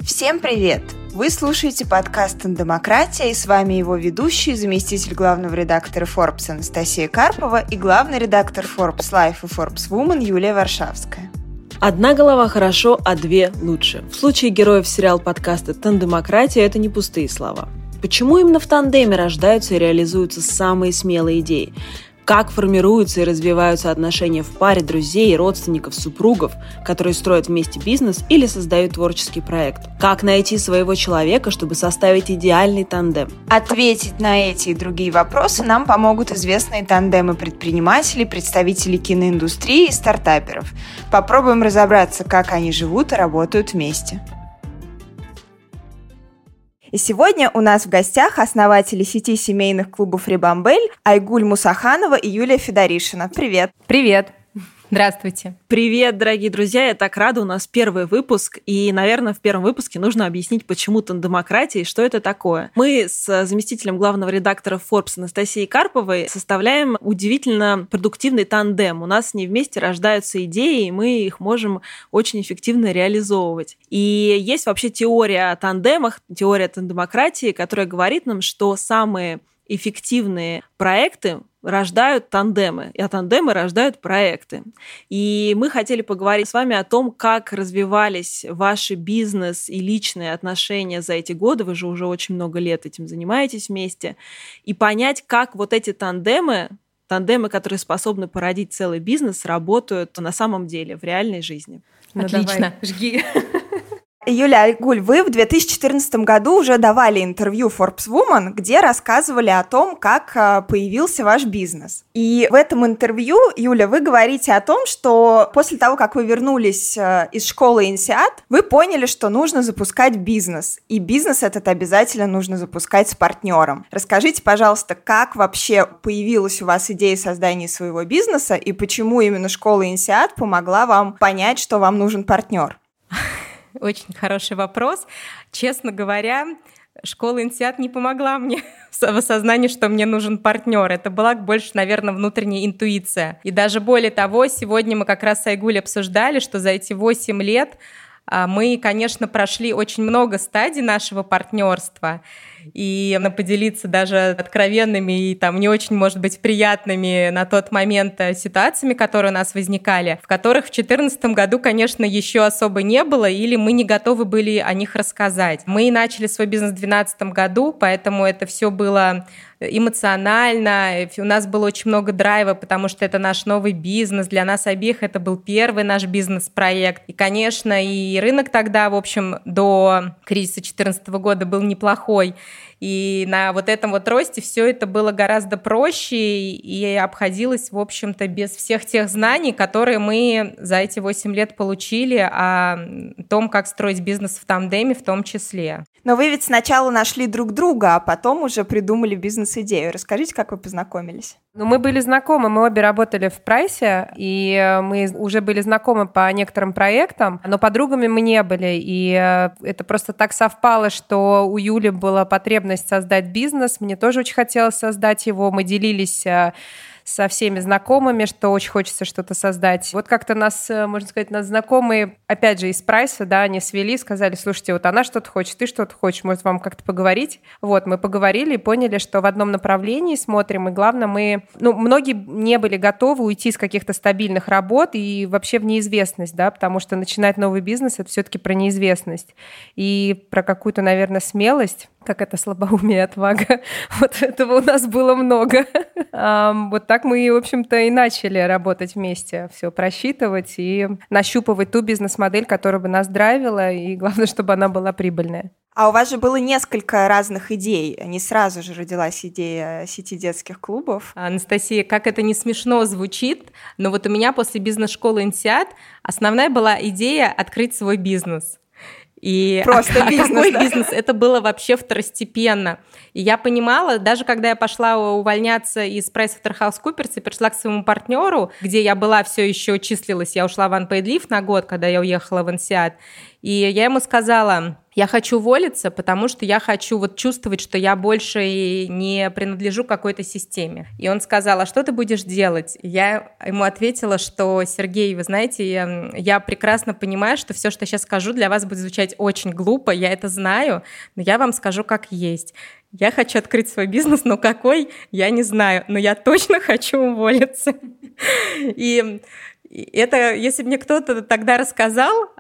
Всем привет! Вы слушаете подкаст «Тандемократия», и с вами его ведущий, заместитель главного редактора Forbes Анастасия Карпова и главный редактор Forbes Life и Forbes Woman Юлия Варшавская. Одна голова хорошо, а две лучше. В случае героев сериал-подкаста «Тандемократия» это не пустые слова. Почему именно в тандеме рождаются и реализуются самые смелые идеи? Как формируются и развиваются отношения в паре друзей, родственников, супругов, которые строят вместе бизнес или создают творческий проект? Как найти своего человека, чтобы составить идеальный тандем? Ответить на эти и другие вопросы нам помогут известные тандемы предпринимателей, представителей киноиндустрии и стартаперов. Попробуем разобраться, как они живут и работают вместе. И сегодня у нас в гостях основатели сети семейных клубов «Рибамбель» Айгуль Мусаханова и Юлия Федоришина. Привет! Привет! Здравствуйте! Привет, дорогие друзья! Я так рада, у нас первый выпуск, и, наверное, в первом выпуске нужно объяснить, почему тандемократия и что это такое. Мы с заместителем главного редактора Forbes Анастасией Карповой составляем удивительно продуктивный тандем. У нас с ней вместе рождаются идеи, и мы их можем очень эффективно реализовывать. И есть вообще теория о тандемах, теория тандемократии, которая говорит нам, что самые эффективные проекты рождают тандемы, а тандемы рождают проекты. И мы хотели поговорить с вами о том, как развивались ваши бизнес и личные отношения за эти годы, вы же уже очень много лет этим занимаетесь вместе, и понять, как вот эти тандемы, которые способны породить целый бизнес, работают на самом деле, в реальной жизни. Отлично, жги! Юля, Айгуль, вы в 2014 году уже давали интервью Forbes Woman, где рассказывали о том, как появился ваш бизнес. И в этом интервью, Юля, вы говорите о том, что после того, как вы вернулись из школы INSEAD, вы поняли, что нужно запускать бизнес. И бизнес этот обязательно нужно запускать с партнером. Расскажите, пожалуйста, как вообще появилась у вас идея создания своего бизнеса и почему именно школа INSEAD помогла вам понять, что вам нужен партнер? Очень хороший вопрос. Честно говоря, школа INSEAD не помогла мне в осознании, что мне нужен партнер. Это была больше, наверное, внутренняя интуиция. И даже более того, сегодня мы как раз с Айгуль обсуждали, что за эти 8 лет мы, конечно, прошли очень много стадий нашего партнерства. И поделиться даже откровенными и там не очень, может быть, приятными на тот момент ситуациями, которые у нас возникали, в которых в 2014 году, конечно, еще особо не было, или мы не готовы были о них рассказать. Мы начали свой бизнес в 2012 году, поэтому это все было эмоционально, у нас было очень много драйва, потому что это наш новый бизнес, для нас обеих это был первый наш бизнес-проект. И, конечно, и рынок тогда, в общем, до кризиса 2014 года был неплохой. И на вот этом вот росте все это было гораздо проще и обходилось, в общем-то, без всех тех знаний, которые мы за эти 8 лет получили о том, как строить бизнес в тандеме в том числе. Но вы ведь сначала нашли друг друга, а потом уже придумали бизнес-идею. Расскажите, как вы познакомились? Мы были знакомы, мы обе работали в прайсе, и мы уже были знакомы по некоторым проектам, но подругами мы не были, и это просто так совпало, что у Юли была потребность создать бизнес, мне тоже очень хотелось создать его, мы делились со всеми знакомыми, что очень хочется что-то создать. Вот как-то нас, можно сказать, нас знакомые, опять же, из прайса, да, они свели, сказали, слушайте, вот она что-то хочет, ты что-то хочешь, может, вам как-то поговорить? Вот, мы поговорили и поняли, что в одном направлении смотрим, и главное, многие не были готовы уйти из каких-то стабильных работ и вообще в неизвестность, да, потому что начинать новый бизнес — это все-таки про неизвестность и про какую-то, наверное, смелость, как это слабоумие и отвага. Вот этого у нас было много. Вот так мы, в общем-то, и начали работать вместе, все просчитывать и нащупывать ту бизнес-модель, которая бы нас драйвила, и главное, чтобы она была прибыльная. А у вас же было несколько разных идей. Не сразу же родилась идея сети детских клубов. Анастасия, как это не смешно звучит, но вот у меня после бизнес-школы INSEAD основная была идея открыть свой бизнес. И просто бизнес, какой да? бизнес? Это было вообще второстепенно. И я понимала, даже когда я пошла увольняться из PricewaterhouseCoopers и пришла к своему партнеру, где я была все еще числилась, я ушла в unpaid leave на год, когда я уехала в INSEAD, и я ему сказала: Я хочу уволиться, потому что я хочу вот чувствовать, что я больше не принадлежу какой-то системе. И он сказал: а что ты будешь делать? Я ему ответила, что: Сергей, вы знаете, я прекрасно понимаю, что все, что я сейчас скажу, для вас будет звучать очень глупо, я это знаю, но я вам скажу как есть. Я хочу открыть свой бизнес, но какой, я не знаю, но я точно хочу уволиться. И это, если бы мне кто-то тогда рассказал,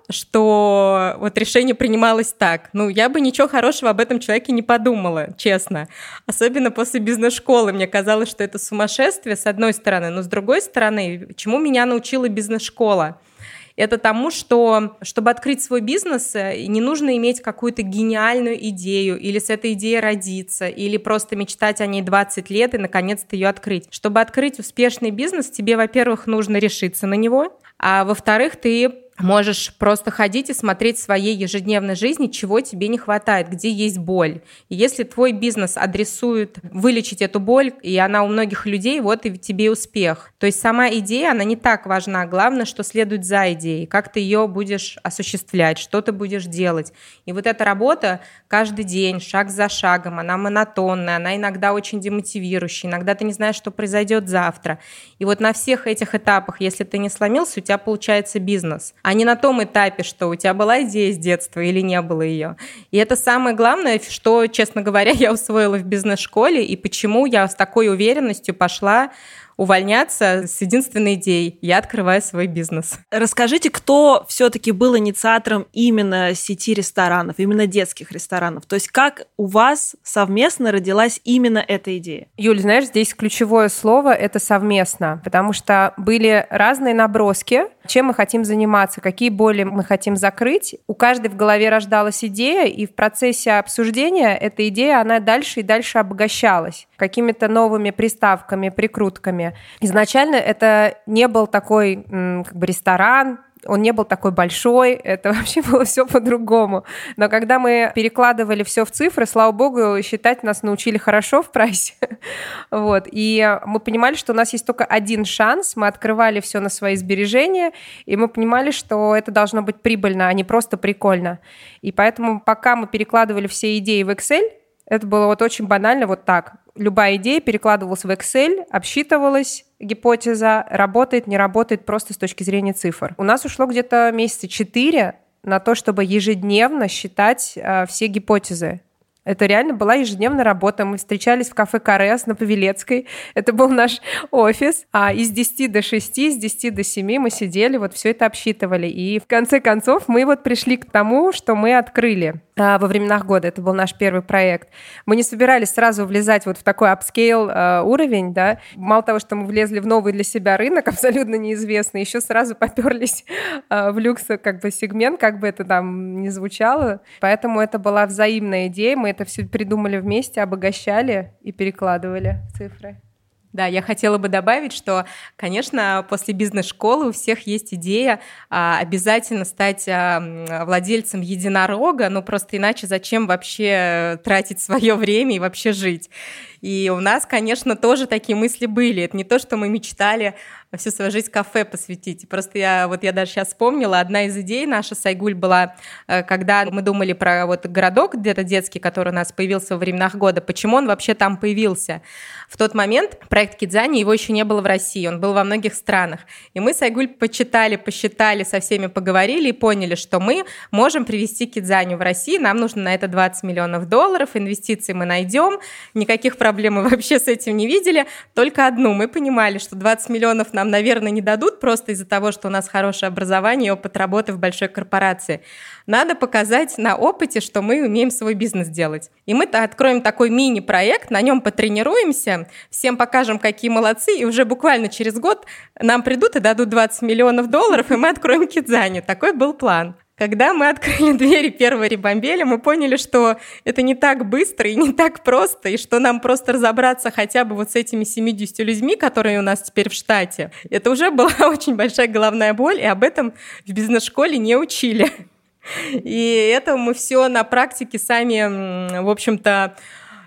что вот решение принималось так, я бы ничего хорошего об этом человеке не подумала, честно. Особенно после бизнес-школы. Мне казалось, что это сумасшествие, с одной стороны, но с другой стороны, чему меня научила бизнес-школа? Это тому, что, чтобы открыть свой бизнес, не нужно иметь какую-то гениальную идею, или с этой идеей родиться, или просто мечтать о ней 20 лет и наконец-то ее открыть. Чтобы открыть успешный бизнес, тебе, во-первых, нужно решиться на него, а во-вторых, ты можешь просто ходить и смотреть в своей ежедневной жизни, чего тебе не хватает, где есть боль. И если твой бизнес адресует вылечить эту боль, и она у многих людей, вот и тебе успех. То есть сама идея, она не так важна. Главное, что следует за идеей, как ты ее будешь осуществлять, что ты будешь делать. И вот эта работа каждый день, шаг за шагом, она монотонная, она иногда очень демотивирующая, иногда ты не знаешь, что произойдет завтра. И вот на всех этих этапах, если ты не сломился, у тебя получается бизнес. А не на том этапе, что у тебя была идея с детства или не было ее. И это самое главное, что, честно говоря, я усвоила в бизнес-школе, и почему я с такой уверенностью пошла увольняться с единственной идеей: я открываю свой бизнес. Расскажите, кто все-таки был инициатором именно сети ресторанов, именно детских ресторанов? То есть как у вас совместно родилась именно эта идея? Юль, знаешь, здесь ключевое слово — это совместно, потому что были разные наброски, чем мы хотим заниматься, какие боли мы хотим закрыть. У каждой в голове рождалась идея, и в процессе обсуждения эта идея, она дальше и дальше обогащалась какими-то новыми приставками, прикрутками. Изначально это не был такой ресторан, он не был такой большой, это вообще было все по-другому. Но когда мы перекладывали все в цифры, слава богу, считать нас научили хорошо в прайсе. Вот. И мы понимали, что у нас есть только один шанс, мы открывали все на свои сбережения, и мы понимали, что это должно быть прибыльно, а не просто прикольно. И поэтому пока мы перекладывали все идеи в Excel, это было вот очень банально вот так. Любая идея перекладывалась в Excel, обсчитывалась гипотеза, работает, не работает, просто с точки зрения цифр. У нас ушло где-то месяца 4 на то, чтобы ежедневно считать все гипотезы. Это реально была ежедневная работа. Мы встречались в кафе «Карес» на Павелецкой. Это был наш офис. И с 10 до 6, с 10 до 7 мы сидели, вот все это обсчитывали. И в конце концов мы вот пришли к тому, что мы открыли во временах года. Это был наш первый проект. Мы не собирались сразу влезать вот в такой апскейл уровень, да. Мало того, что мы влезли в новый для себя рынок, абсолютно неизвестный, еще сразу поперлись в люкс сегмент, как бы это там ни звучало. Поэтому это была взаимная идея. Мы это все придумали вместе, обогащали и перекладывали в цифры. Да, я хотела бы добавить, что, конечно, после бизнес-школы у всех есть идея обязательно стать владельцем единорога, просто иначе зачем вообще тратить свое время и вообще жить? И у нас, конечно, тоже такие мысли были. Это не то, что мы мечтали всю свою жизнь кафе посвятить. Просто я даже сейчас вспомнила, одна из идей наша с Айгуль была, когда мы думали про вот городок где-то детский, который у нас появился во временах года, почему он вообще там появился. В тот момент проект Кидзани, его еще не было в России, он был во многих странах. И мы с Айгуль посчитали, со всеми поговорили и поняли, что мы можем привести Кидзани в Россию, нам нужно на это $20 миллионов, инвестиций мы найдем, никаких проблем мы вообще с этим не видели, только одну. Мы понимали, что 20 миллионов нам, наверное, не дадут просто из-за того, что у нас хорошее образование и опыт работы в большой корпорации. Надо показать на опыте, что мы умеем свой бизнес делать. И мы откроем такой мини-проект, на нем потренируемся, всем покажем, какие молодцы, и уже буквально через год нам придут и дадут $20 миллионов, и мы откроем Кидзани. Такой был план. Когда мы открыли двери первого Рибамбеля, мы поняли, что это не так быстро и не так просто, и что нам просто разобраться хотя бы вот с этими 70 людьми, которые у нас теперь в штате, это уже была очень большая головная боль, и об этом в бизнес-школе не учили. И это мы все на практике сами, в общем-то,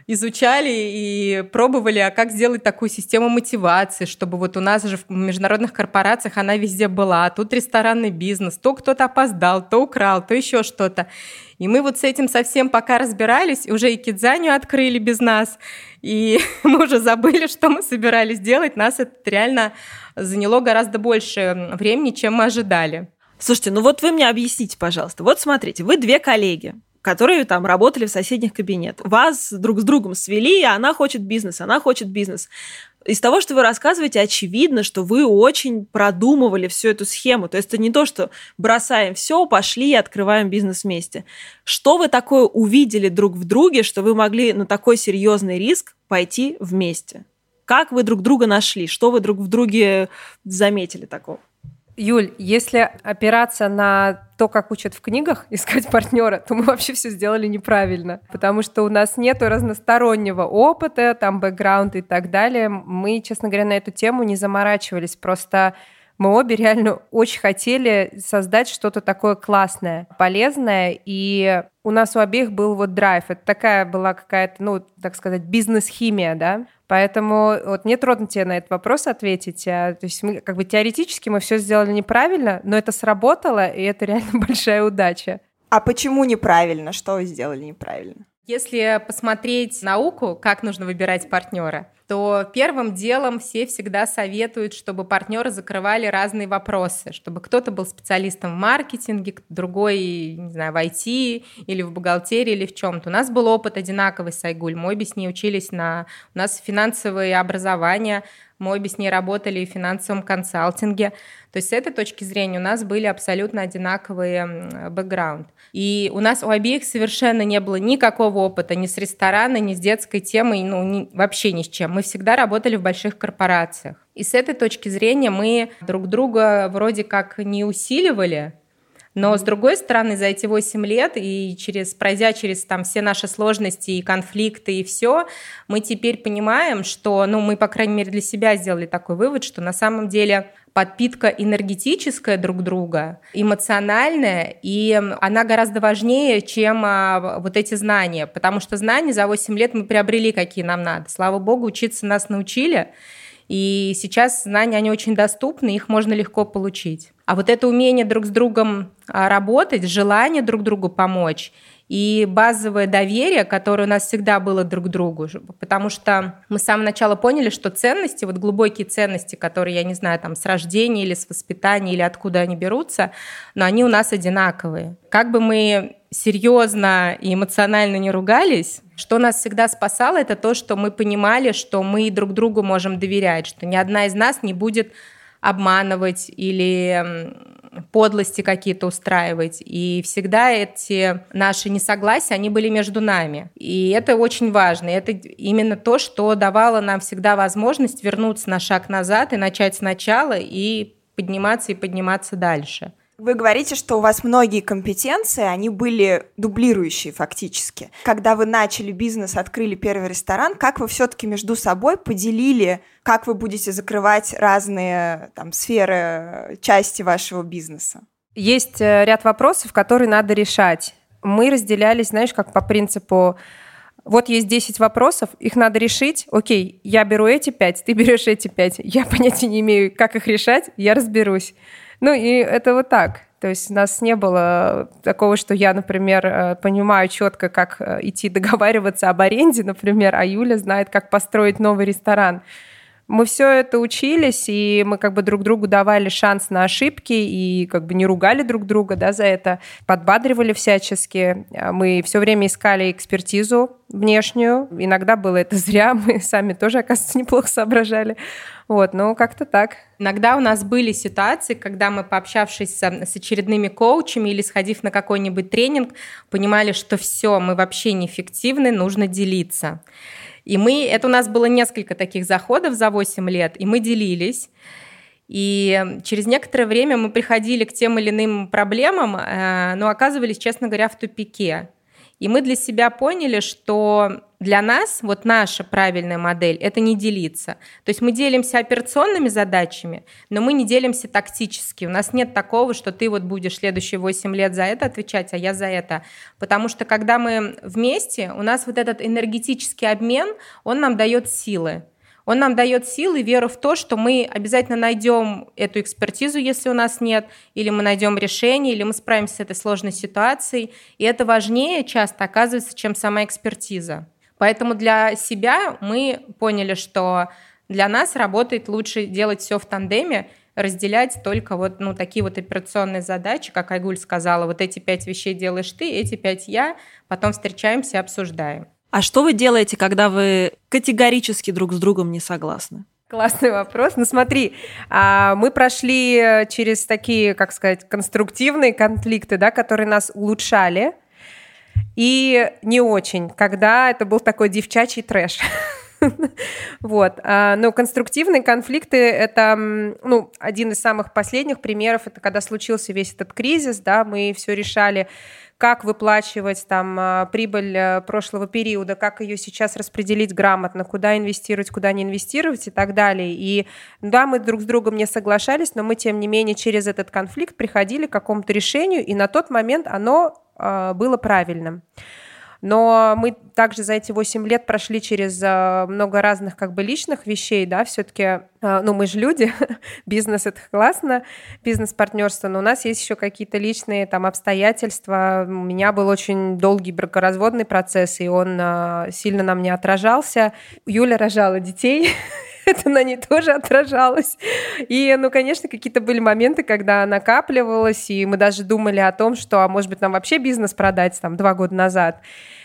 изучали и пробовали, а как сделать такую систему мотивации, чтобы вот у нас же в международных корпорациях она везде была, тут ресторанный бизнес, то кто-то опоздал, то украл, то еще что-то. И мы вот с этим совсем пока разбирались, уже и Кидзанию открыли без нас, и мы уже забыли, что мы собирались делать. Нас это реально заняло гораздо больше времени, чем мы ожидали. Слушайте, ну вот вы мне объясните, пожалуйста. Вот смотрите, вы две коллеги, которые там работали в соседних кабинетах. Вас друг с другом свели, она хочет бизнес, она хочет бизнес. Из того, что вы рассказываете, очевидно, что вы очень продумывали всю эту схему. То есть это не то, что бросаем все, пошли и открываем бизнес вместе. Что вы такое увидели друг в друге, что вы могли на такой серьезный риск пойти вместе? Как вы друг друга нашли? Что вы друг в друге заметили такого? Юль, если опираться на то, как учат в книгах искать партнера, то мы вообще все сделали неправильно, потому что у нас нету разностороннего опыта, там бэкграунда и так далее. Мы, честно говоря, на эту тему не заморачивались, просто мы обе реально очень хотели создать что-то такое классное, полезное, и у нас у обеих был вот драйв. Это такая была какая-то, ну, так сказать, бизнес-химия, да? Поэтому вот мне трудно тебе на этот вопрос ответить. То есть мы, как бы теоретически мы все сделали неправильно, но это сработало, и это реально большая удача. А почему неправильно? Что вы сделали неправильно? Если посмотреть науку, как нужно выбирать партнера, то первым делом все всегда советуют, чтобы партнеры закрывали разные вопросы, чтобы кто-то был специалистом в маркетинге, другой, не знаю, в IT или в бухгалтерии или в чем-то. У нас был опыт одинаковый с Айгуль, мы обе с ней учились у нас финансовое образование, мы обе с ней работали в финансовом консалтинге. То есть с этой точки зрения у нас были абсолютно одинаковые бэкграунд. И у нас у обеих совершенно не было никакого опыта ни с ресторана, ни с детской темой, вообще ни с чем. Мы всегда работали в больших корпорациях. И с этой точки зрения мы друг друга вроде как не усиливали, но, с другой стороны, за эти 8 лет и пройдя через там все наши сложности и конфликты и все, мы теперь понимаем, что, мы, по крайней мере, для себя сделали такой вывод, что на самом деле подпитка энергетическая друг друга, эмоциональная, и она гораздо важнее, чем вот эти знания, потому что знания за 8 лет мы приобрели, какие нам надо. Слава богу, учиться нас научили, и сейчас знания, они очень доступны, их можно легко получить. А вот это умение друг с другом работать, желание друг другу помочь и базовое доверие, которое у нас всегда было друг к другу, потому что мы с самого начала поняли, что ценности, вот глубокие ценности, которые, я не знаю, там с рождения или с воспитания, или откуда они берутся, но они у нас одинаковые. Как бы мы серьезно и эмоционально не ругались, что нас всегда спасало, это то, что мы понимали, что мы друг другу можем доверять, что ни одна из нас не будет обманывать или подлости какие-то устраивать. И всегда эти наши несогласия, они были между нами. И это очень важно. И это именно то, что давало нам всегда возможность вернуться на шаг назад и начать сначала, и подниматься дальше. Вы говорите, что у вас многие компетенции, они были дублирующие фактически. Когда вы начали бизнес, открыли первый ресторан, как вы все-таки между собой поделили, как вы будете закрывать разные сферы, части вашего бизнеса? Есть ряд вопросов, которые надо решать. Мы разделялись, знаешь, как по принципу: вот есть 10 вопросов, их надо решить. Окей, я беру эти 5, ты берешь эти 5. Я понятия не имею, как их решать, я разберусь. И это вот так. То есть у нас не было такого, что я, например, понимаю четко, как идти договариваться об аренде, например, а Юля знает, как построить новый ресторан. Мы все это учились, и мы друг другу давали шанс на ошибки, и не ругали друг друга, да, за это, подбадривали всячески. Мы все время искали экспертизу внешнюю. Иногда было это зря, мы сами тоже, оказывается, неплохо соображали. Как-то так. Иногда у нас были ситуации, когда мы, пообщавшись с очередными коучами или сходив на какой-нибудь тренинг, понимали, что все, мы вообще неэффективны, нужно делиться. И это у нас было несколько таких заходов за 8 лет, и мы делились. И через некоторое время мы приходили к тем или иным проблемам, но оказывались, честно говоря, в тупике. И мы для себя поняли, что для нас вот наша правильная модель – это не делиться. То есть мы делимся операционными задачами, но мы не делимся тактически. У нас нет такого, что ты вот будешь следующие 8 лет за это отвечать, а я за это. Потому что когда мы вместе, у нас вот этот энергетический обмен, он нам дает силы. Он нам дает силы и веру в то, что мы обязательно найдем эту экспертизу, если у нас нет, или мы найдем решение, или мы справимся с этой сложной ситуацией. И это важнее часто оказывается, чем сама экспертиза. Поэтому для себя мы поняли, что для нас работает лучше делать все в тандеме, разделять только вот такие вот операционные задачи, как Айгуль сказала, вот эти 5 вещей делаешь ты, эти 5 я, потом встречаемся и обсуждаем. А что вы делаете, когда вы категорически друг с другом не согласны? Классный вопрос. Ну смотри, мы прошли через такие, как сказать, конструктивные конфликты, да, которые нас улучшали, и не очень, когда это был такой девчачий трэш. Вот. Но конструктивные конфликты — это, один из самых последних примеров, это когда случился весь этот кризис, да, мы все решали, как выплачивать там прибыль прошлого периода, как ее сейчас распределить грамотно, куда инвестировать, куда не инвестировать и так далее. И да, мы друг с другом не соглашались, но мы, тем не менее, через этот конфликт приходили к какому-то решению, и на тот момент оно было правильным. Но мы также за эти 8 лет прошли через много разных личных вещей, да, все-таки, мы же люди, бизнес — это классно, бизнес-партнерство, но у нас есть еще какие-то личные там обстоятельства. У меня был очень долгий бракоразводный процесс, и он сильно на мне отражался. Юля рожала детей, это на ней тоже отражалось. И, конечно, какие-то были моменты, когда накапливалось, и мы даже думали о том, что, может быть, нам вообще бизнес продать 2 года назад.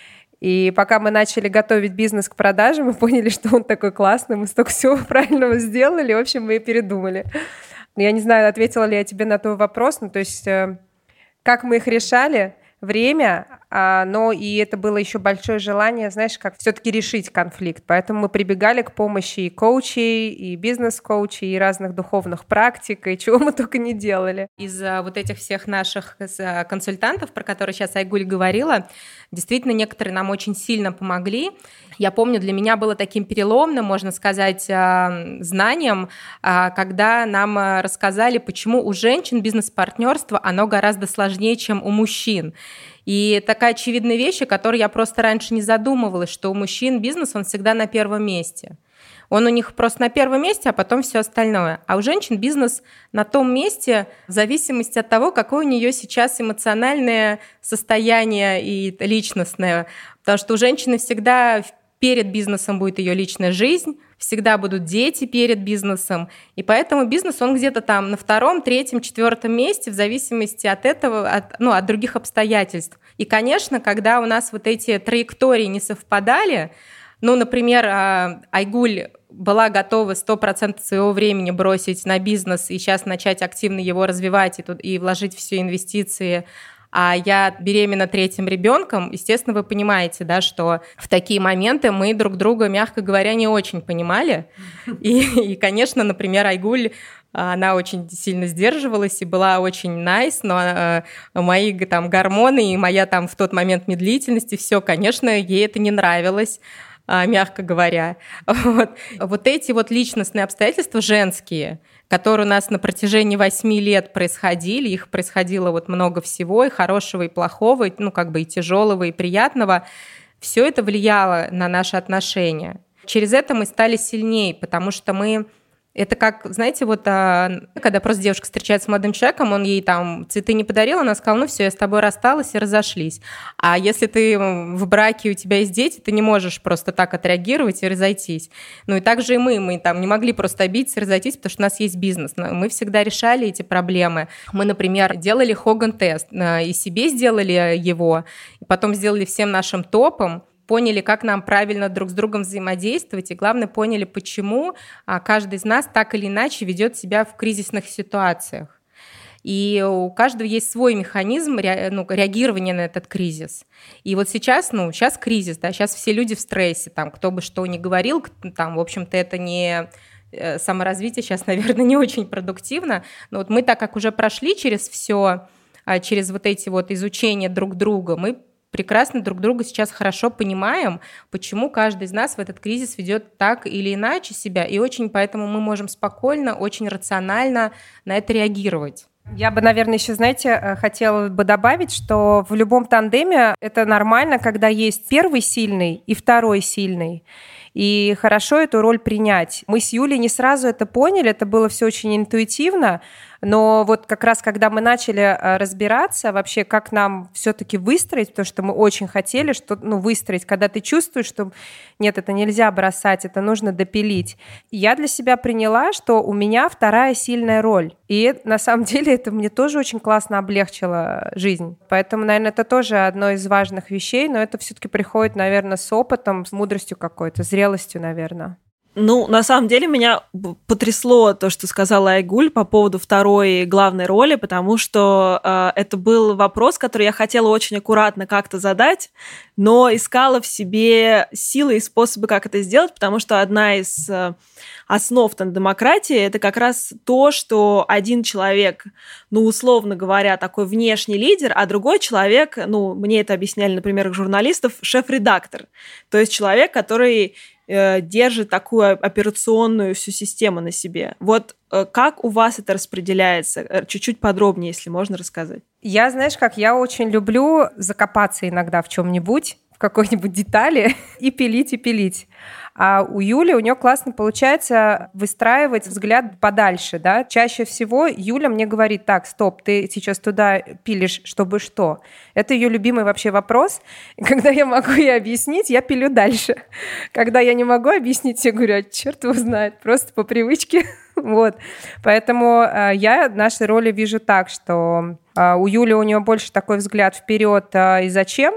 И пока мы начали готовить бизнес к продаже, мы поняли, что он такой классный, мы столько всего правильного сделали, в общем, мы и передумали. Я не знаю, ответила ли я тебе на твой вопрос, то есть как мы их решали, время, но и это было еще большое желание, знаешь, как все-таки решить конфликт. Поэтому мы прибегали к помощи и коучей, и бизнес-коучей, и разных духовных практик, и чего мы только не делали. Из вот этих всех наших консультантов, про которые сейчас Айгуль говорила, действительно, некоторые нам очень сильно помогли. Я помню, для меня было таким переломным, можно сказать, знанием, когда нам рассказали, почему у женщин бизнес-партнерство, оно гораздо сложнее, чем у мужчин. И такая очевидная вещь, о которой я просто раньше не задумывалась, что у мужчин бизнес, он всегда на первом месте. Он у них просто на первом месте, а потом все остальное. А у женщин бизнес на том месте в зависимости от того, какое у нее сейчас эмоциональное состояние и личностное. Потому что у женщины всегда перед бизнесом будет ее личная жизнь, всегда будут дети перед бизнесом, и поэтому бизнес, он где-то там на 2-м, 3-м, 4-м месте в зависимости от этого, от других обстоятельств. И, конечно, когда у нас вот эти траектории не совпадали, например, Айгуль была готова 100% своего времени бросить на бизнес и сейчас начать активно его развивать и вложить все инвестиции, а я беременна 3-м ребенком, естественно, вы понимаете, да, что в такие моменты мы друг друга, мягко говоря, не очень понимали. И конечно, например, Айгуль, она очень сильно сдерживалась и была очень nice, но мои там гормоны и моя там в тот момент медлительность, и все, конечно, ей это не нравилось, мягко говоря. Вот эти вот личностные обстоятельства женские, которые у нас на протяжении 8 лет происходили, их происходило вот много всего, и хорошего, и плохого, и тяжелого, и приятного, все это влияло на наши отношения. Через это мы стали сильнее, потому что это как, знаете, когда просто девушка встречается с молодым человеком, он ей там цветы не подарил, она сказала, все, я с тобой рассталась и разошлись. А если ты в браке, у тебя есть дети, ты не можешь просто так отреагировать и разойтись. И также и мы там не могли просто обидеться и разойтись, потому что у нас есть бизнес. Но мы всегда решали эти проблемы. Мы, например, делали Хоган-тест, и себе сделали его, и потом сделали всем нашим топам, поняли, как нам правильно друг с другом взаимодействовать, и, главное, поняли, почему каждый из нас так или иначе ведет себя в кризисных ситуациях. И у каждого есть свой механизм реагирования на этот кризис. И вот сейчас кризис, да, сейчас все люди в стрессе, там, кто бы что ни говорил, там, в общем-то, это не саморазвитие сейчас, наверное, не очень продуктивно, но вот мы, так как уже прошли через все, через вот эти вот изучения друг друга, мы прекрасно друг друга сейчас хорошо понимаем, почему каждый из нас в этот кризис ведет так или иначе себя, и очень поэтому мы можем спокойно, очень рационально на это реагировать. Я бы, наверное, еще, знаете, хотела бы добавить, что в любом тандеме это нормально, когда есть первый сильный и второй сильный. И хорошо эту роль принять. Мы с Юлей не сразу это поняли, это было все очень интуитивно, но вот как раз когда мы начали разбираться вообще, как нам все-таки выстроить, потому что мы очень хотели выстроить, когда ты чувствуешь, что нет, это нельзя бросать, это нужно допилить. И я для себя приняла, что у меня вторая сильная роль. И на самом деле это мне тоже очень классно облегчило жизнь. Поэтому, наверное, это тоже одно из важных вещей, но это все-таки приходит, наверное, с опытом, с мудростью какой-то, зрелостью, наверное. Ну, на самом деле, меня потрясло то, что сказала Айгуль по поводу второй главной роли, потому что это был вопрос, который я хотела очень аккуратно как-то задать, но искала в себе силы и способы, как это сделать, потому что одна из основ тандемократии – это как раз то, что один человек, условно говоря, такой внешний лидер, а другой человек, мне это объясняли, например, журналистов, шеф-редактор, то есть человек, который держит такую операционную всю систему на себе. Вот как у вас это распределяется? Чуть-чуть подробнее, если можно рассказать. Я, знаешь как, я очень люблю закопаться иногда в чем-нибудь, в какой-нибудь детали и пилить. А у Юли, у нее классно получается выстраивать взгляд подальше, да. Чаще всего Юля мне говорит: так, стоп, ты сейчас туда пилишь, чтобы что? Это ее любимый вообще вопрос. И когда я могу ей объяснить, я пилю дальше. Когда я не могу объяснить, я говорю: черт его знает, просто по привычке. Вот. Поэтому я наши роли вижу так, что у Юли, у нее больше такой взгляд вперед и зачем,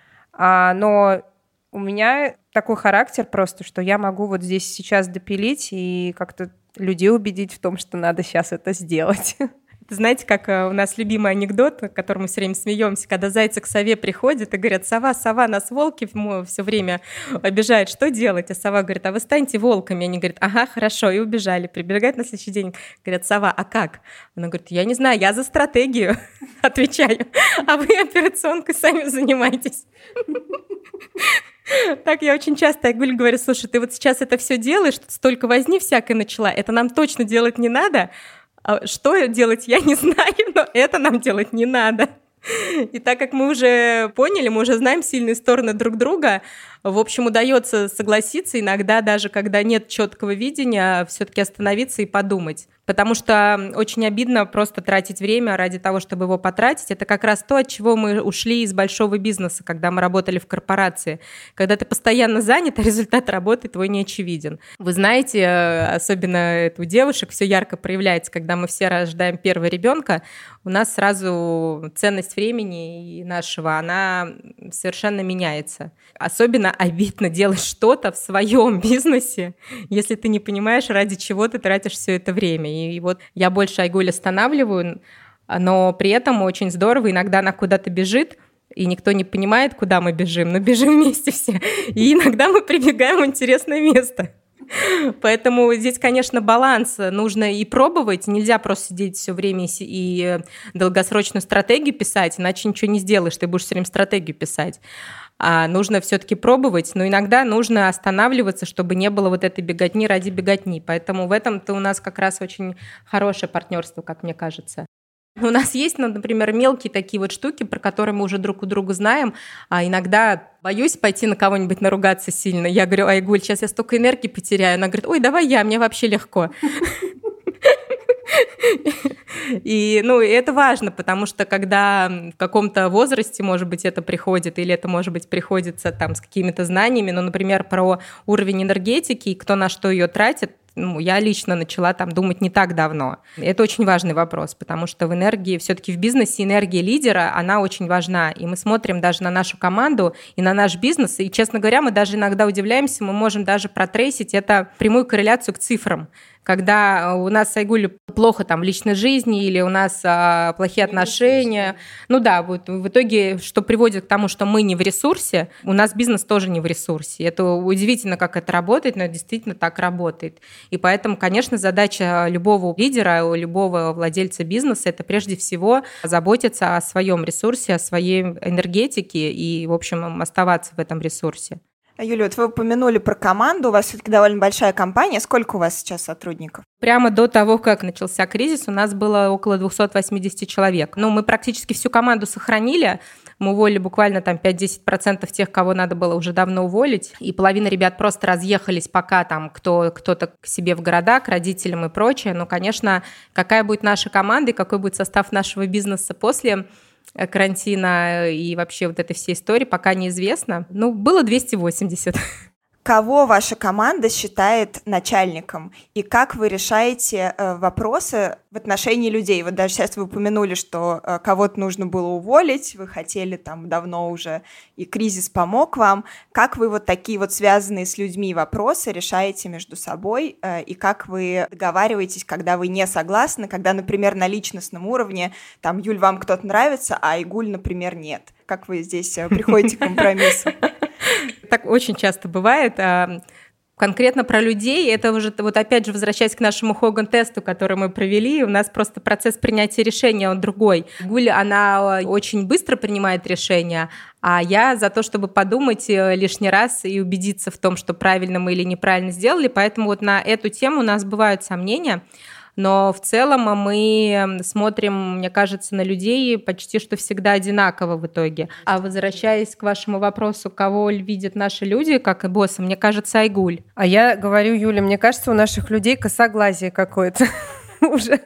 но у меня такой характер просто, что я могу вот здесь сейчас допилить и как-то людей убедить в том, что надо сейчас это сделать. Знаете, как у нас любимый анекдот, о котором мы все время смеемся, когда зайцы к сове приходят и говорят: сова, нас волки все время обижают, что делать? А сова говорит: а вы станьте волками. Они говорят: ага, хорошо, и убежали. Прибегают на следующий день, говорят: сова, а как? Она говорит: я не знаю, я за стратегию отвечаю, а вы операционкой сами занимаетесь. Так я очень часто Айгуль говорю: слушай, ты вот сейчас это все делаешь, столько возни всякой начала, это нам точно делать не надо. А что делать, я не знаю, но это нам делать не надо. И так как мы уже поняли, мы уже знаем сильные стороны друг друга, в общем, удается согласиться иногда, даже когда нет четкого видения, все-таки остановиться и подумать. Потому что очень обидно просто тратить время ради того, чтобы его потратить. Это как раз то, от чего мы ушли из большого бизнеса, когда мы работали в корпорации. Когда ты постоянно занят, а результат работы твой не очевиден. Вы знаете, особенно это у девушек все ярко проявляется, когда мы все рождаем первого ребенка, у нас сразу ценность времени нашего, она совершенно меняется. Особенно обидно делать что-то в своем бизнесе, если ты не понимаешь, ради чего ты тратишь все это время. И вот я больше Айгуль останавливаю, но при этом очень здорово, иногда она куда-то бежит, и никто не понимает, куда мы бежим, но бежим вместе все. И иногда мы прибегаем в интересное место. Поэтому здесь, конечно, баланс. Нужно и пробовать. Нельзя просто сидеть все время и долгосрочную стратегию писать, иначе ничего не сделаешь, ты будешь все время стратегию писать. А нужно все-таки пробовать, но иногда нужно останавливаться, чтобы не было вот этой беготни ради беготни. Поэтому в этом-то у нас как раз очень хорошее партнерство, как мне кажется. У нас есть, например, мелкие такие вот штуки, про которые мы уже друг у друга знаем, а иногда боюсь пойти на кого-нибудь наругаться сильно. Я говорю: Айгуль, сейчас я столько энергии потеряю. Она говорит: ой, давай я, мне вообще легко. И, это важно, потому что когда в каком-то возрасте, может быть, это приходит, или это, может быть, приходится там с какими-то знаниями, например, про уровень энергетики и кто на что ее тратит, я лично начала там думать не так давно. Это очень важный вопрос, потому что в энергии, все-таки в бизнесе энергия лидера, она очень важна. И мы смотрим даже на нашу команду и на наш бизнес, и, честно говоря, мы даже иногда удивляемся, мы можем даже протрейсить это прямую корреляцию к цифрам. Когда у нас с Айгуль плохо там в личной жизни или у нас плохие отношения, ну да, вот в итоге, что приводит к тому, что мы не в ресурсе, у нас бизнес тоже не в ресурсе. Это удивительно, как это работает, но это действительно так работает. И поэтому, конечно, задача любого лидера, любого владельца бизнеса – это прежде всего заботиться о своем ресурсе, о своей энергетике и, в общем, оставаться в этом ресурсе. Юля, вот вы упомянули про команду, у вас все-таки довольно большая компания. Сколько у вас сейчас сотрудников? Прямо до того, как начался кризис, у нас было около 280 человек. Мы практически всю команду сохранили. Мы уволили буквально там 5-10% тех, кого надо было уже давно уволить. И половина ребят просто разъехались, пока там кто-то к себе в города, к родителям и прочее. Но, конечно, какая будет наша команда и какой будет состав нашего бизнеса после карантина и вообще вот этой всей истории, пока неизвестно. Было 280. Кого ваша команда считает начальником? И как вы решаете вопросы в отношении людей? Вот даже сейчас вы упомянули, что кого-то нужно было уволить, вы хотели там давно уже, и кризис помог вам. Как вы вот такие вот связанные с людьми вопросы решаете между собой? И как вы договариваетесь, когда вы не согласны, когда, например, на личностном уровне, там, Юль, вам кто-то нравится, а Айгуль, например, нет? Как вы здесь приходите к компромиссу? Так очень часто бывает. Конкретно про людей, это уже, вот опять же, возвращаясь к нашему Хоган-тесту, который мы провели, у нас просто процесс принятия решения, он другой. Гуль, она очень быстро принимает решения, а я за то, чтобы подумать лишний раз и убедиться в том, что правильно мы или неправильно сделали, поэтому вот на эту тему у нас бывают сомнения. Но в целом мы смотрим, мне кажется, на людей почти что всегда одинаково в итоге. А возвращаясь к вашему вопросу, кого видят наши люди, как и боссы, мне кажется, Айгуль. А я говорю, Юля, мне кажется, у наших людей косоглазие какое-то уже.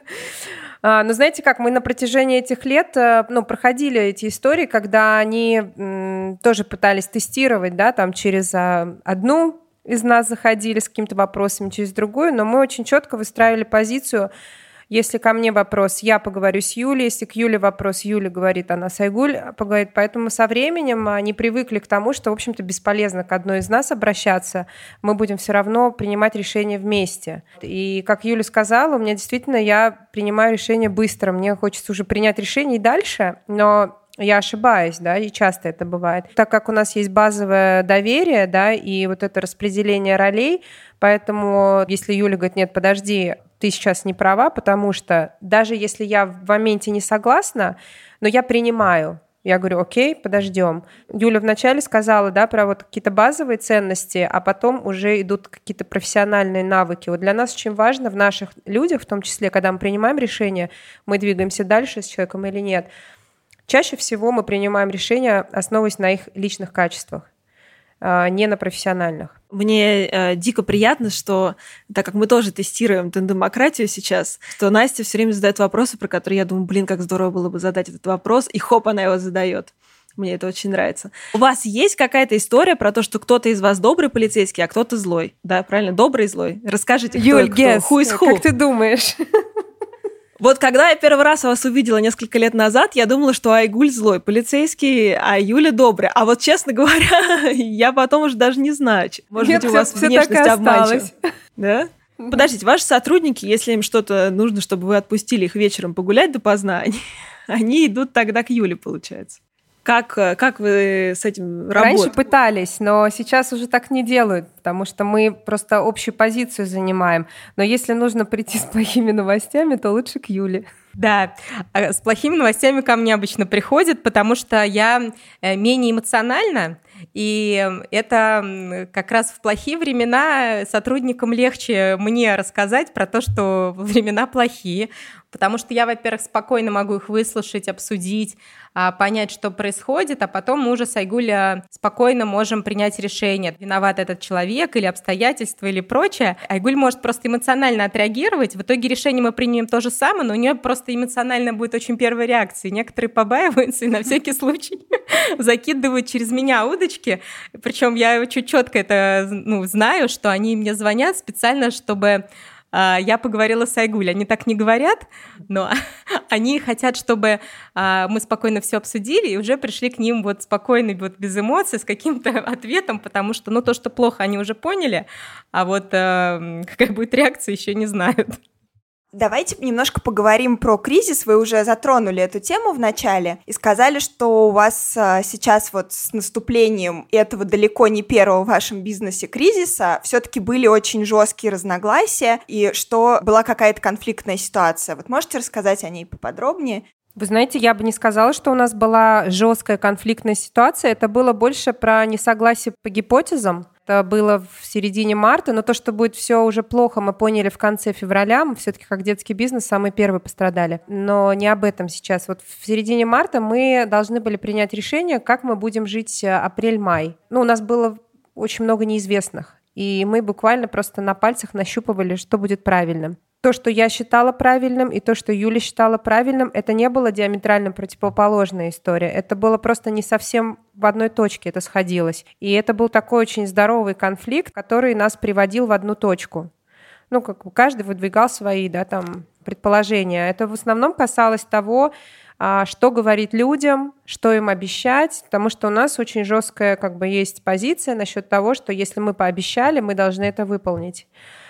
Но знаете как, мы на протяжении этих лет проходили эти истории, когда они тоже пытались тестировать, да, там через одну из нас заходили с какими-то вопросами, через другую, но мы очень четко выстраивали позицию. Если ко мне вопрос, я поговорю с Юлей, если к Юле вопрос, Юля говорит, она с Айгуль поговорит. Поэтому со временем они привыкли к тому, что, в общем-то, бесполезно к одной из нас обращаться, мы будем все равно принимать решения вместе. И, как Юля сказала, у меня действительно, я принимаю решение быстро, мне хочется уже принять решение и дальше, но я ошибаюсь, да, и часто это бывает. Так как у нас есть базовое доверие, да, и вот это распределение ролей, поэтому если Юля говорит, нет, подожди, ты сейчас не права, потому что даже если я в моменте не согласна, но я принимаю. Я говорю, окей, подождем. Юля вначале сказала, да, про вот какие-то базовые ценности, а потом уже идут какие-то профессиональные навыки. Вот для нас очень важно в наших людях, в том числе, когда мы принимаем решение, мы двигаемся дальше с человеком или нет. Чаще всего мы принимаем решения, основываясь на их личных качествах, не на профессиональных. Мне дико приятно, что, так как мы тоже тестируем тандемократию сейчас, что Настя все время задает вопросы, про которые я думаю, как здорово было бы задать этот вопрос, и хоп, она его задает. Мне это очень нравится. У вас есть какая-то история про то, что кто-то из вас добрый полицейский, а кто-то злой? Да, правильно? Добрый и злой. Расскажите, Юль, кто who is who? Как ты думаешь? Вот когда я первый раз вас увидела несколько лет назад, я думала, что Айгуль злой полицейский, а Юля добрая. А вот, честно говоря, я потом уже даже не знаю. Может быть, у вас внешность обманчива. Да? Подождите, ваши сотрудники, если им что-то нужно, чтобы вы отпустили их вечером погулять допоздна, они идут тогда к Юле, получается. Как вы с этим работаете? Раньше пытались, но сейчас уже так не делают, потому что мы просто общую позицию занимаем. Но если нужно прийти с плохими новостями, то лучше к Юле. Да, с плохими новостями ко мне обычно приходят, потому что я менее эмоциональна, и это как раз в плохие времена сотрудникам легче мне рассказать про то, что времена плохие, потому что я, во-первых, спокойно могу их выслушать, обсудить, понять, что происходит, а потом мы уже с Айгуль спокойно можем принять решение, виноват этот человек или обстоятельства или прочее. Айгуль может просто эмоционально отреагировать, в итоге решение мы примем то же самое, но у нее просто эмоционально будет очень первой реакцией. Некоторые побаиваются и на всякий случай закидывают через меня удочки, причем я очень четко это знаю, что они мне звонят специально, чтобы я поговорила с Айгуль. Они так не говорят, но они хотят, чтобы мы спокойно все обсудили и уже пришли к ним вот спокойно, вот без эмоций, с каким-то ответом, потому что, то, что плохо, они уже поняли, а вот какая будет реакция, еще не знают. Давайте немножко поговорим про кризис. Вы уже затронули эту тему в начале и сказали, что у вас сейчас вот с наступлением этого далеко не первого в вашем бизнесе кризиса все-таки были очень жесткие разногласия и что была какая-то конфликтная ситуация. Вот можете рассказать о ней поподробнее? Вы знаете, я бы не сказала, что у нас была жесткая конфликтная ситуация. Это было больше про несогласие по гипотезам. Это было в середине марта, но то, что будет все уже плохо, мы поняли в конце февраля. Мы все-таки как детский бизнес самые первые пострадали. Но не об этом сейчас. Вот в середине марта мы должны были принять решение, как мы будем жить апрель-май. У нас было очень много неизвестных. И мы буквально просто на пальцах нащупывали, что будет правильным. То, что я считала правильным, и то, что Юля считала правильным, это не было диаметрально противоположная история. Это было просто не совсем в одной точке это сходилось. И это был такой очень здоровый конфликт, который нас приводил в одну точку. Как бы каждый выдвигал свои, предположения. Это в основном касалось того, что говорить людям, что им обещать, потому что у нас очень жесткая есть позиция насчет того, что если мы пообещали, мы должны это выполнить.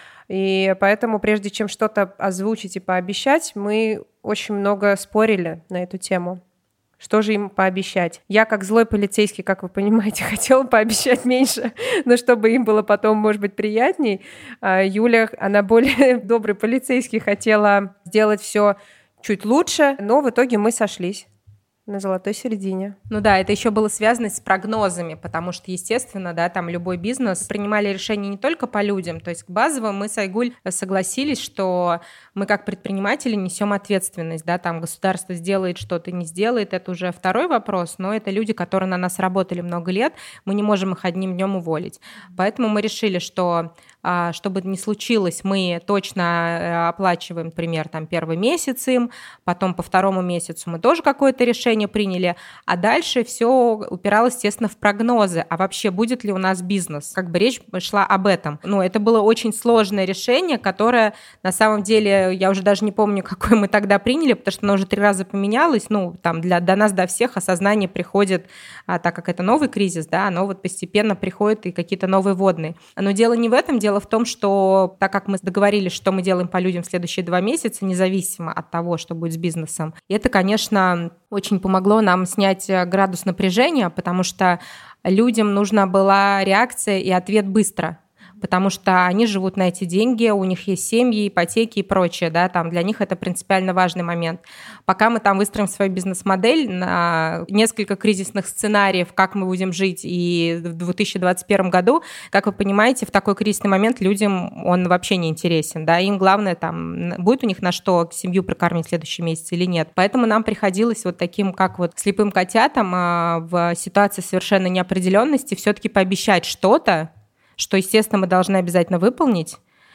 И поэтому, прежде чем что-то озвучить и пообещать, мы очень много спорили на эту тему. Что же им пообещать? Я, как злой полицейский, как вы понимаете, хотела пообещать меньше, но чтобы им было потом, может быть, приятней. Юля, она более добрый полицейский, хотела сделать все чуть лучше, но в итоге мы сошлись на золотой середине. Это еще было связано с прогнозами, потому что, естественно, там любой бизнес принимали решения не только по людям, то есть базово мы с Айгуль согласились, что мы как предприниматели несем ответственность, там государство сделает что-то, не сделает, это уже второй вопрос, но это люди, которые на нас работали много лет, мы не можем их одним днем уволить. Поэтому мы решили, что чтобы не случилось, мы точно оплачиваем, например, первый месяц им, потом по второму месяцу мы тоже какое-то решение приняли, а дальше все упиралось, естественно, в прогнозы, а вообще будет ли у нас бизнес, речь шла об этом. Это было очень сложное решение, которое, на самом деле, я уже даже не помню, какое мы тогда приняли, потому что оно уже 3 раза поменялось, до нас, до всех осознание приходит, так как это новый кризис, оно постепенно приходит и какие-то новые водные. Но дело не в этом, дело в том, что так как мы договорились, что мы делаем по людям в следующие 2 месяца, независимо от того, что будет с бизнесом, и это, конечно, очень помогло нам снять градус напряжения, потому что людям нужна была реакция и ответ быстро. Потому что они живут на эти деньги, у них есть семьи, ипотеки и прочее, для них это принципиально важный момент. Пока мы выстроим свою бизнес-модель на несколько кризисных сценариев, как мы будем жить, и в 2021 году, как вы понимаете, в такой кризисный момент людям он вообще не интересен, им главное, будет у них на что семью прокормить в следующий месяц или нет. Поэтому нам приходилось таким, как слепым котятам в ситуации совершенно неопределенности все-таки пообещать что-то, что, естественно, мы должны обязательно выполнить,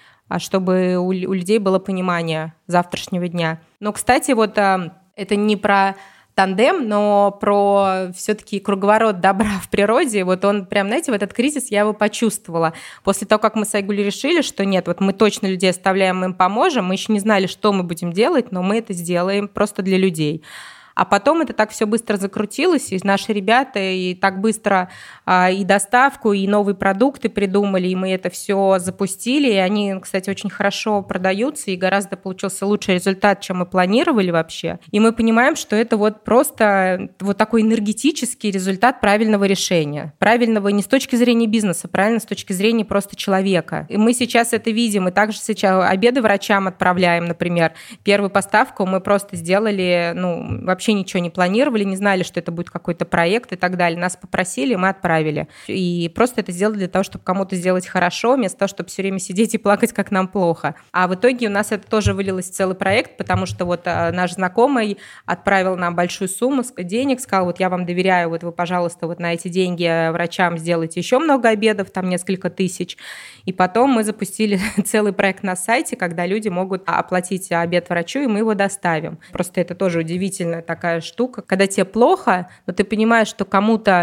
чтобы у людей было понимание завтрашнего дня. Но, кстати, это не про тандем, но про все-таки круговорот добра в природе. Он прям, в этот кризис я его почувствовала. После того, как мы с Айгуль решили, что нет, мы точно людей оставляем, мы им поможем, мы еще не знали, что мы будем делать, но мы это сделаем просто для людей. А потом это так все быстро закрутилось, и наши ребята и так быстро и доставку, и новые продукты придумали, и мы это все запустили, и они, кстати, очень хорошо продаются, и гораздо получился лучший результат, чем мы планировали вообще. И мы понимаем, что это просто такой энергетический результат правильного решения. Правильного не с точки зрения бизнеса, правильно с точки зрения просто человека. И мы сейчас это видим, и также сейчас обеды врачам отправляем, например. Первую поставку мы просто сделали, вообще ничего не планировали, не знали, что это будет какой-то проект и так далее. Нас попросили, мы отправили. И просто это сделали для того, чтобы кому-то сделать хорошо, вместо того, чтобы все время сидеть и плакать, как нам плохо. А в итоге у нас это тоже вылилось в целый проект, потому что наш знакомый отправил нам большую сумму денег, сказал, я вам доверяю, вы, пожалуйста, на эти деньги врачам сделайте еще много обедов, несколько тысяч. И потом мы запустили целый проект на сайте, когда люди могут оплатить обед врачу, и мы его доставим. Просто это тоже удивительная такая штука. Когда тебе плохо, но ты понимаешь, что кому-то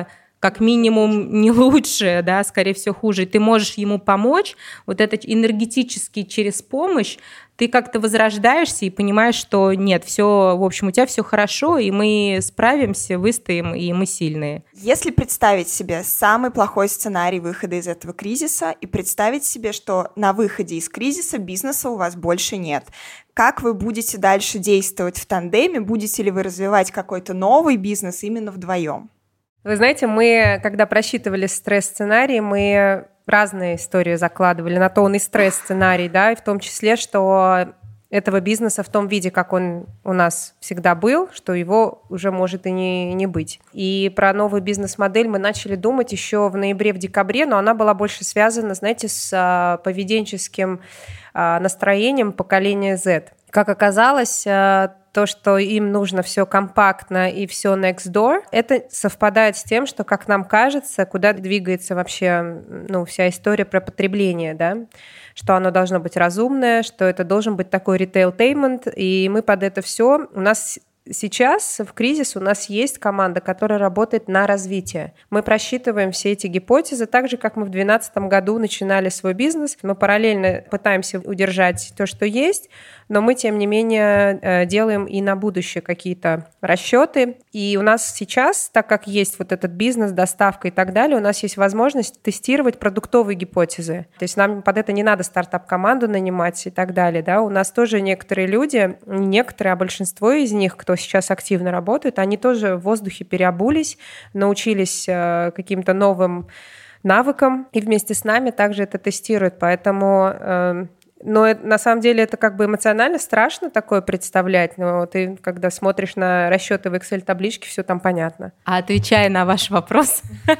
как минимум не лучше, да, скорее всего хуже, и ты можешь ему помочь, вот это энергетически через помощь, ты как-то возрождаешься и понимаешь, что нет, все, в общем, у тебя все хорошо, и мы справимся, выстоим, и мы сильные. Если представить себе самый плохой сценарий выхода из этого кризиса и представить себе, что на выходе из кризиса бизнеса у вас больше нет, как вы будете дальше действовать в тандеме? Будете ли вы развивать какой-то новый бизнес именно вдвоем? Вы знаете, мы, когда просчитывали стресс-сценарий, мы разные истории закладывали, на то он и стресс-сценарий, да, и в том числе, что этого бизнеса в том виде, как он у нас всегда был, что его уже может и не быть. И про новую бизнес-модель мы начали думать еще в ноябре, в декабре, но она была больше связана, знаете, с поведенческим настроением поколения Z. Как оказалось, то, что им нужно все компактно и все next door, это совпадает с тем, что, как нам кажется, куда двигается вообще вся история про потребление, да? Что оно должно быть разумное, что это должен быть такой retailtainment, и мы под это все... У нас сейчас в кризис у нас есть команда, которая работает на развитие. Мы просчитываем все эти гипотезы, так же, как мы в 2012 году начинали свой бизнес. Мы параллельно пытаемся удержать то, что есть, но мы, тем не менее, делаем и на будущее какие-то расчеты. И у нас сейчас, так как есть вот этот бизнес, доставка и так далее, у нас есть возможность тестировать продуктовые гипотезы. То есть нам под это не надо стартап-команду нанимать и так далее. Да? У нас тоже некоторые люди, не некоторые, а большинство из них, кто сейчас активно работает, они тоже в воздухе переобулись, научились каким-то новым навыкам и вместе с нами также это тестируют. Поэтому... Но на самом деле это как бы эмоционально страшно такое представлять, но ты, когда смотришь на расчеты в Excel-табличке, все там понятно. А отвечая на ваш вопрос,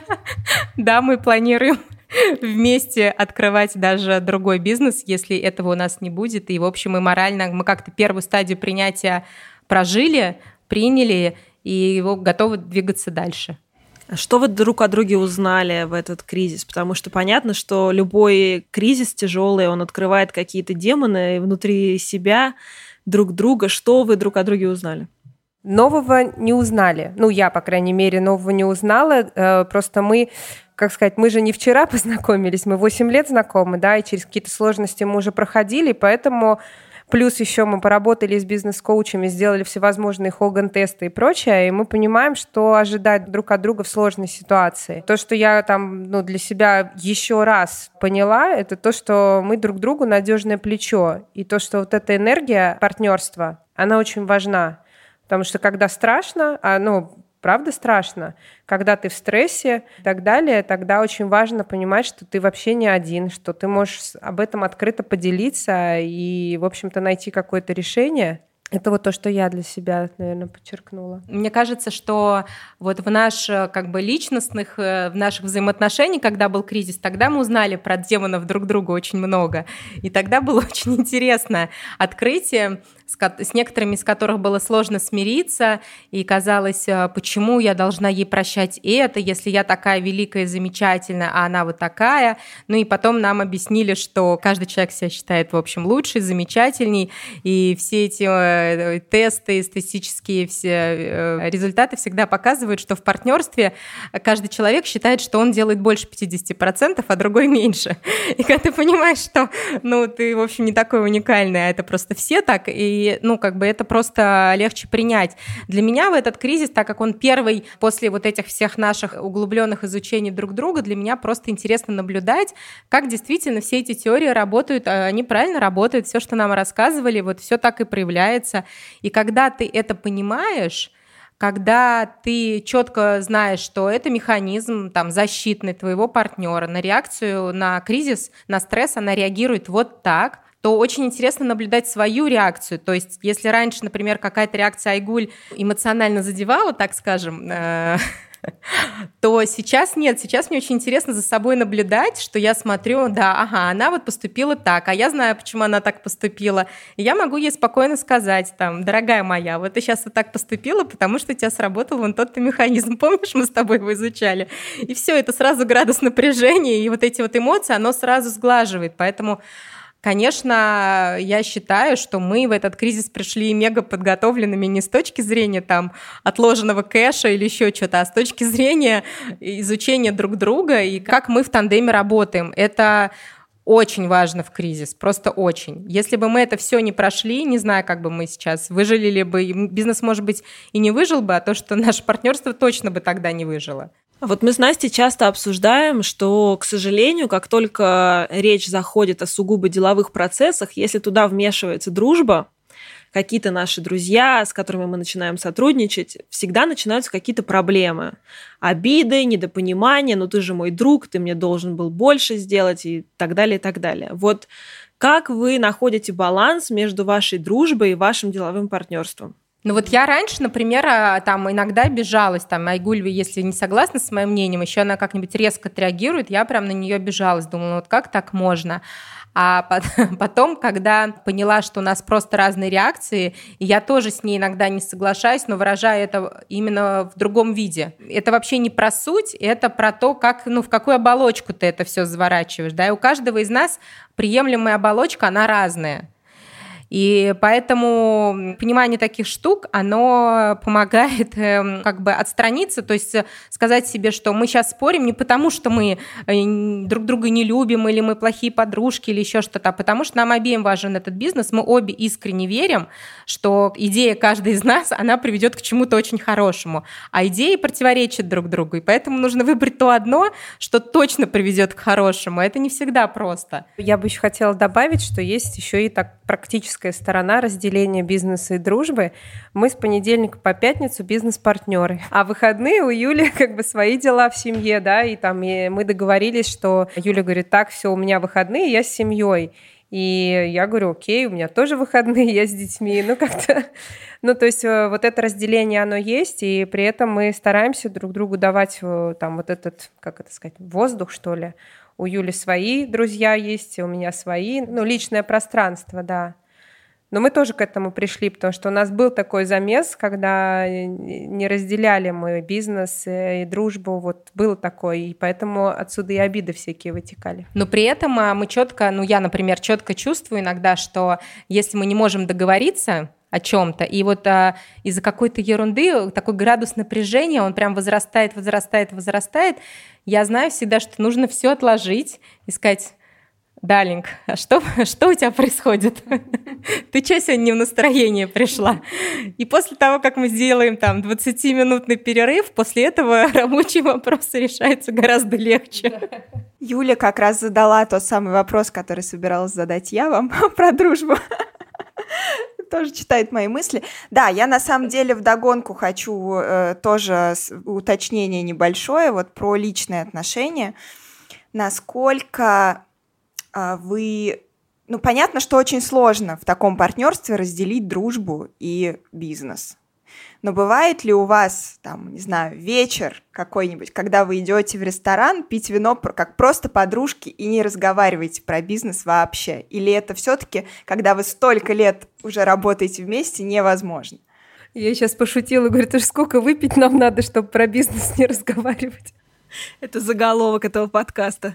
да, мы планируем вместе открывать даже другой бизнес, если этого у нас не будет. И, в общем, мы как-то первую стадию принятия прожили, приняли, и его готовы двигаться дальше. Что вы друг о друге узнали в этот кризис? Потому что понятно, что любой кризис тяжелый, он открывает какие-то демоны внутри себя, друг друга. Что вы друг о друге узнали? Нового не узнали. Я, по крайней мере, нового не узнала. Просто мы, мы же не вчера познакомились, мы 8 лет знакомы, да, и через какие-то сложности мы уже проходили, поэтому... Плюс еще мы поработали с бизнес-коучами, сделали всевозможные Хоган-тесты и прочее, и мы понимаем, что ожидать друг от друга в сложной ситуации. То, что я там для себя еще раз поняла, это то, что мы друг другу надежное плечо. И то, что вот эта энергия партнерства, она очень важна. Потому что когда страшно, правда страшно, когда ты в стрессе и так далее, тогда очень важно понимать, что ты вообще не один, что ты можешь об этом открыто поделиться и, в общем-то, найти какое-то решение. Это вот то, что я для себя, наверное, подчеркнула. Мне кажется, что вот в наших личностных, в наших взаимоотношениях, когда был кризис, тогда мы узнали про демонов друг друга очень много. И тогда было очень интересное открытие, с некоторыми из которых было сложно смириться, и казалось, почему я должна ей прощать это, если я такая великая и замечательная, а она вот такая. И потом нам объяснили, что каждый человек себя считает, в общем, лучший, замечательней, и все эти тесты, эстетические все результаты всегда показывают, что в партнерстве каждый человек считает, что он делает больше 50%, а другой меньше. И когда ты понимаешь, что ты, в общем, не такой уникальный, а это просто все так, и это просто легче принять. Для меня в этот кризис, так как он первый после вот этих всех наших углубленных изучений друг друга, для меня просто интересно наблюдать, как действительно все эти теории работают, они правильно работают, все, что нам рассказывали, вот все так и проявляется. И когда ты это понимаешь, когда ты четко знаешь, что это механизм защитный твоего партнера, на реакцию на кризис, на стресс она реагирует вот так, то очень интересно наблюдать свою реакцию. То есть, если раньше, например, какая-то реакция Айгуль эмоционально задевала, так скажем, то сейчас нет. Сейчас мне очень интересно за собой наблюдать, что я смотрю, она вот поступила так, а я знаю, почему она так поступила. И я могу ей спокойно сказать, дорогая моя, вот ты сейчас вот так поступила, потому что у тебя сработал вон тот-то механизм. Помнишь, мы с тобой его изучали? И все, это сразу градус напряжения, и вот эти вот эмоции, оно сразу сглаживает. Поэтому Конечно, я считаю, что мы в этот кризис пришли мега подготовленными не с точки зрения там отложенного кэша или еще что-то, а с точки зрения изучения друг друга и как мы в тандеме работаем. Это очень важно в кризис, просто очень. Если бы мы это все не прошли, не знаю, как бы мы сейчас выжили ли бы, бизнес, может быть, и не выжил бы, а то, что наше партнерство точно бы тогда не выжило. Вот мы с Настей часто обсуждаем, что, к сожалению, как только речь заходит о сугубо деловых процессах, если туда вмешивается дружба, какие-то наши друзья, с которыми мы начинаем сотрудничать, всегда начинаются какие-то проблемы. Обиды, недопонимания, ну ты же мой друг, ты мне должен был больше сделать и так далее, и так далее. Вот как вы находите баланс между вашей дружбой и вашим деловым партнерством? Ну вот я раньше, например, там иногда обижалась, там, Айгуль, если не согласна с моим мнением, еще она как-нибудь резко отреагирует, я прям на нее обижалась, думала, вот как так можно? А потом, когда поняла, что у нас просто разные реакции, и я тоже с ней иногда не соглашаюсь, но выражаю это именно в другом виде. Это вообще не про суть, это про то, как, в какую оболочку ты это все заворачиваешь. Да? И у каждого из нас приемлемая оболочка, она разная. И поэтому понимание таких штук, оно помогает как бы отстраниться, то есть сказать себе, что мы сейчас спорим не потому, что мы друг друга не любим, или мы плохие подружки, или еще что-то, а потому что нам обеим важен этот бизнес, мы обе искренне верим, что идея каждой из нас, она приведет к чему-то очень хорошему, а идеи противоречат друг другу, и поэтому нужно выбрать то одно, что точно приведет к хорошему, это не всегда просто. Я бы еще хотела добавить, что есть еще и так практическая сторона разделения бизнеса и дружбы. Мы с понедельника по пятницу бизнес-партнеры, а в выходные у Юли как бы свои дела в семье, да, и мы договорились, что Юля говорит, так, все, у меня выходные, я с семьей. И я говорю, окей, у меня тоже выходные, я с детьми, как-то... то есть вот это разделение, оно есть, и при этом мы стараемся друг другу давать там вот этот, как это сказать, воздух, что ли. У Юли свои друзья есть, у меня свои, личное пространство, да. Но мы тоже к этому пришли, потому что у нас был такой замес, когда не разделяли мы бизнес и дружбу, вот было такое, и поэтому отсюда и обиды всякие вытекали. Но при этом мы четко, я, например, четко чувствую иногда, что если мы не можем договориться о чем-то, и вот из-за какой-то ерунды такой градус напряжения, он прям возрастает, я знаю всегда, что нужно все отложить и сказать: «Далинг, а что у тебя происходит? Ты что сегодня не в настроении пришла?» И после того, как мы сделаем там 20-минутный перерыв, после этого рабочие вопросы решаются гораздо легче. Юля как раз задала тот самый вопрос, который собиралась задать я вам про дружбу. Тоже читает мои мысли. Да, я на самом деле вдогонку хочу тоже уточнение небольшое вот про личные отношения. Насколько вы... понятно, что очень сложно в таком партнерстве разделить дружбу и бизнес. Но бывает ли у вас, вечер какой-нибудь, когда вы идете в ресторан пить вино как просто подружки и не разговариваете про бизнес вообще? Или это все-таки, когда вы столько лет уже работаете вместе, невозможно? Я сейчас пошутила, говорю, ты же сколько выпить нам надо, чтобы про бизнес не разговаривать? Это заголовок этого подкаста.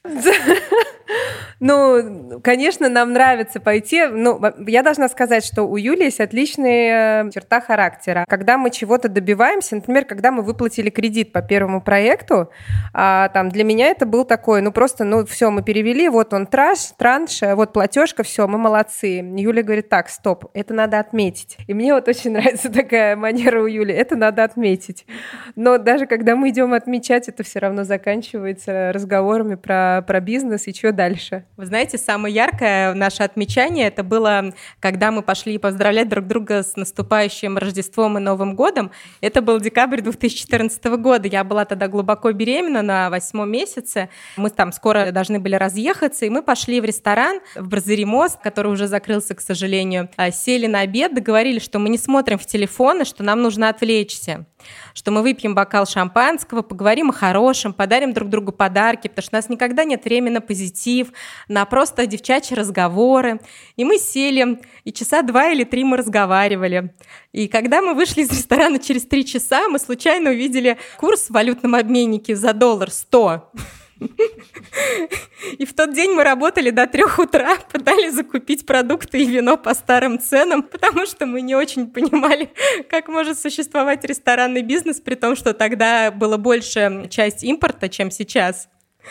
Конечно, нам нравится пойти. Я должна сказать, что у Юли есть отличная черта характера. Когда мы чего-то добиваемся, например, когда мы выплатили кредит по первому проекту, для меня это был такой, все, мы перевели, вот он транш, вот платежка, все, мы молодцы. Юля говорит, так, стоп, это надо отметить. И мне вот очень нравится такая манера у Юли, это надо отметить. Но даже когда мы идем отмечать, это все равно заканчивается разговорами про бизнес и что дальше. Вы знаете, самое яркое наше отмечание, это было, когда мы пошли поздравлять друг друга с наступающим Рождеством и Новым годом. Это был декабрь 2014 года. Я была тогда глубоко беременна на 8-м месяце. Мы там скоро должны были разъехаться, и мы пошли в ресторан в Бразыри-Мост, который уже закрылся, к сожалению. Сели на обед, договорились, что мы не смотрим в телефоны, что нам нужно отвлечься, что мы выпьем бокал шампанского, поговорим о хорошем, подарим друг другу подарки, потому что у нас никогда нет времени на позитив, на просто девчачьи разговоры. И мы сели, и часа 2 или 3 мы разговаривали. И когда мы вышли из ресторана через 3 часа, мы случайно увидели курс в валютном обменнике за $100. И в тот день мы работали до 3 утра, пытались закупить продукты и вино по старым ценам, потому что мы не очень понимали, как может существовать ресторанный бизнес, при том, что тогда была большая часть импорта, чем сейчас.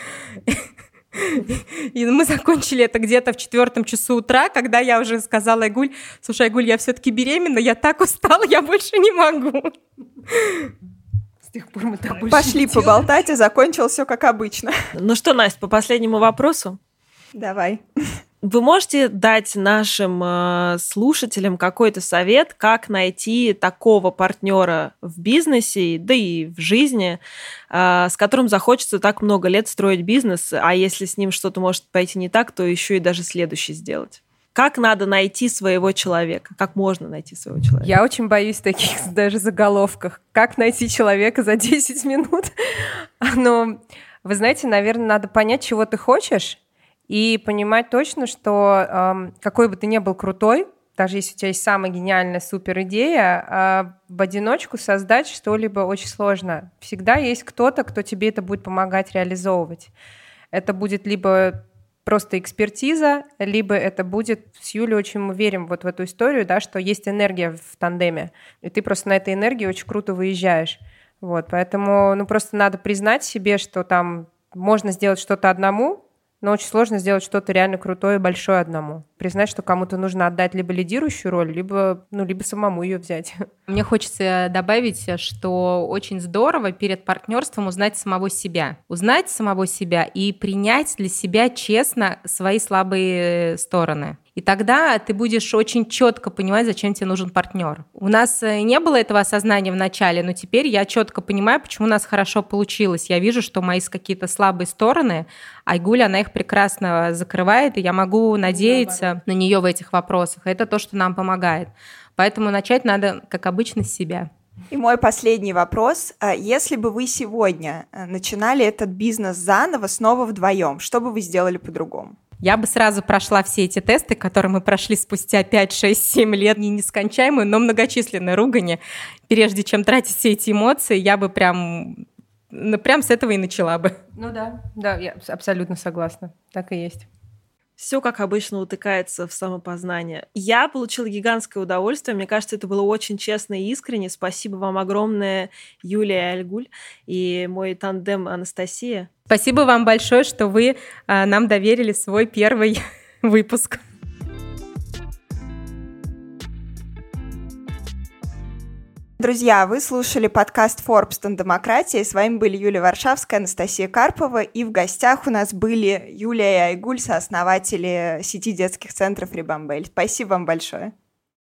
И мы закончили это где-то в 4 часу утра, когда я уже сказала Айгуль: слушай, Айгуль, я все-таки беременна, я так устала, я больше не могу. С тех пор мы так больше Пошли поболтать, и закончилось все как обычно. Ну что, Настя, по последнему вопросу? Давай. Вы можете дать нашим слушателям какой-то совет, как найти такого партнера в бизнесе, да и в жизни, с которым захочется так много лет строить бизнес, а если с ним что-то может пойти не так, то еще и даже следующий сделать? Как надо найти своего человека? Как можно найти своего человека? Я очень боюсь таких даже заголовков. Как найти человека за 10 минут? Но, вы знаете, наверное, надо понять, чего ты хочешь, и понимать точно, что какой бы ты ни был крутой, даже если у тебя есть самая гениальная супер идея, в одиночку создать что-либо очень сложно. Всегда есть кто-то, кто тебе это будет помогать реализовывать. Это будет либо просто экспертиза, либо это будет, с Юлей очень мы верим вот в эту историю, да, что есть энергия в тандеме, и ты просто на этой энергии очень круто выезжаешь. Вот, поэтому просто надо признать себе, что там можно сделать что-то одному, но очень сложно сделать что-то реально крутое и большое одному. Признать, что кому-то нужно отдать либо лидирующую роль, либо самому ее взять. Мне хочется добавить, что очень здорово перед партнерством узнать самого себя. Узнать самого себя и принять для себя честно свои слабые стороны. И тогда ты будешь очень четко понимать, зачем тебе нужен партнер. У нас не было этого осознания в начале, но теперь я четко понимаю, почему у нас хорошо получилось. Я вижу, что мои какие-то слабые стороны, Айгуль, она их прекрасно закрывает, и я могу надеяться на нее в этих вопросах. Это то, что нам помогает. Поэтому начать надо, как обычно, с себя. И мой последний вопрос. Если бы вы сегодня начинали этот бизнес заново, снова вдвоем, что бы вы сделали по-другому? Я бы сразу прошла все эти тесты, которые мы прошли спустя 5, 6, 7 лет, не нескончаемые, но многочисленные ругани. Прежде чем тратить все эти эмоции, я бы прям с этого и начала бы. Ну да, я абсолютно согласна. Так и есть. Все, как обычно, утыкается в самопознание. Я получила гигантское удовольствие. Мне кажется, это было очень честно и искренне. Спасибо вам огромное, Юлия и Айгуль, и мой тандем Анастасия. Спасибо вам большое, что вы нам доверили свой первый выпуск. Друзья, вы слушали подкаст Forbes «Тандемократия». С вами были Юлия Варшавская, Анастасия Карпова. И в гостях у нас были Юлия и Айгуль, сооснователи сети детских центров «Рибамбель». Спасибо вам большое.